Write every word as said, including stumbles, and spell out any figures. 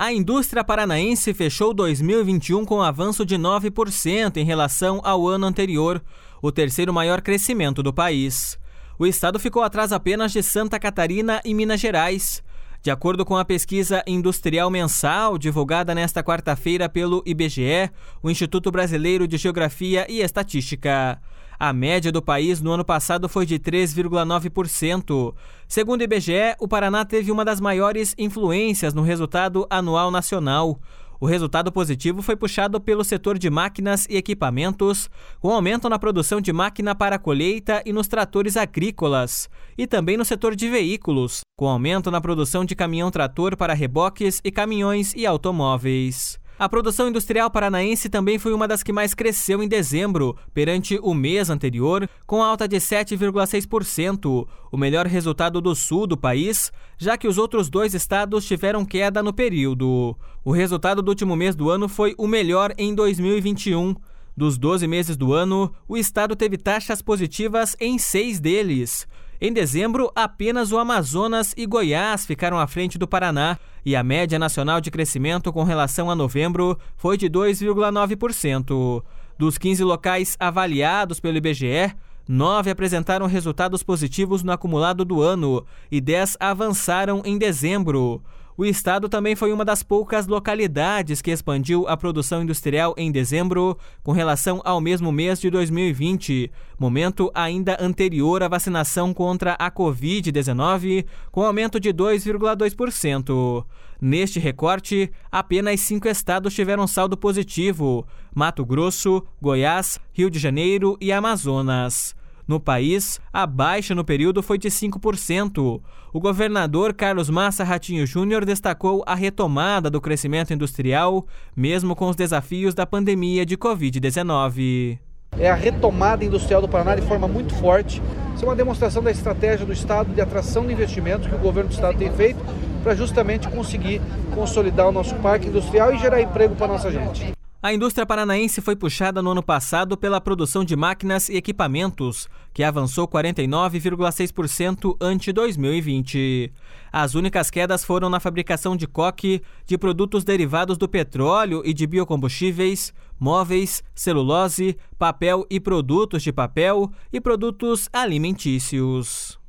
A indústria paranaense fechou dois mil e vinte e um com avanço de nove por cento em relação ao ano anterior, o terceiro maior crescimento do país. O estado ficou atrás apenas de Santa Catarina e Minas Gerais. De acordo com a pesquisa industrial mensal divulgada nesta quarta-feira pelo I B G E, o Instituto Brasileiro de Geografia e Estatística, a média do país no ano passado foi de três vírgula nove por cento. Segundo o I B G E, o Paraná teve uma das maiores influências no resultado anual nacional. O resultado positivo foi puxado pelo setor de máquinas e equipamentos, com aumento na produção de máquina para colheita e nos tratores agrícolas, e também no setor de veículos, com aumento na produção de caminhão-trator para reboques e caminhões e automóveis. A produção industrial paranaense também foi uma das que mais cresceu em dezembro, perante o mês anterior, com alta de sete vírgula seis por cento, o melhor resultado do sul do país, já que os outros dois estados tiveram queda no período. O resultado do último mês do ano foi o melhor em dois mil e vinte e um. Dos doze meses do ano, o estado teve taxas positivas em seis deles. Em dezembro, apenas o Amazonas e Goiás ficaram à frente do Paraná, e a média nacional de crescimento com relação a novembro foi de dois vírgula nove por cento. Dos quinze locais avaliados pelo I B G E, nove apresentaram resultados positivos no acumulado do ano e dez avançaram em dezembro. O estado também foi uma das poucas localidades que expandiu a produção industrial em dezembro com relação ao mesmo mês de dois mil e vinte, momento ainda anterior à vacinação contra a covid dezenove, com aumento de dois vírgula dois por cento. Neste recorte, apenas cinco estados tiveram saldo positivo: Mato Grosso, Goiás, Rio de Janeiro e Amazonas. No país, a baixa no período foi de cinco por cento. O governador Carlos Massa Ratinho Júnior destacou a retomada do crescimento industrial, mesmo com os desafios da pandemia de covid dezenove. É a retomada industrial do Paraná de forma muito forte. Isso é uma demonstração da estratégia do Estado de atração de investimentos que o governo do Estado tem feito para justamente conseguir consolidar o nosso parque industrial e gerar emprego para a nossa gente. A indústria paranaense foi puxada no ano passado pela produção de máquinas e equipamentos, que avançou quarenta e nove vírgula seis por cento ante dois mil e vinte. As únicas quedas foram na fabricação de coque, de produtos derivados do petróleo e de biocombustíveis, móveis, celulose, papel e produtos de papel e produtos alimentícios.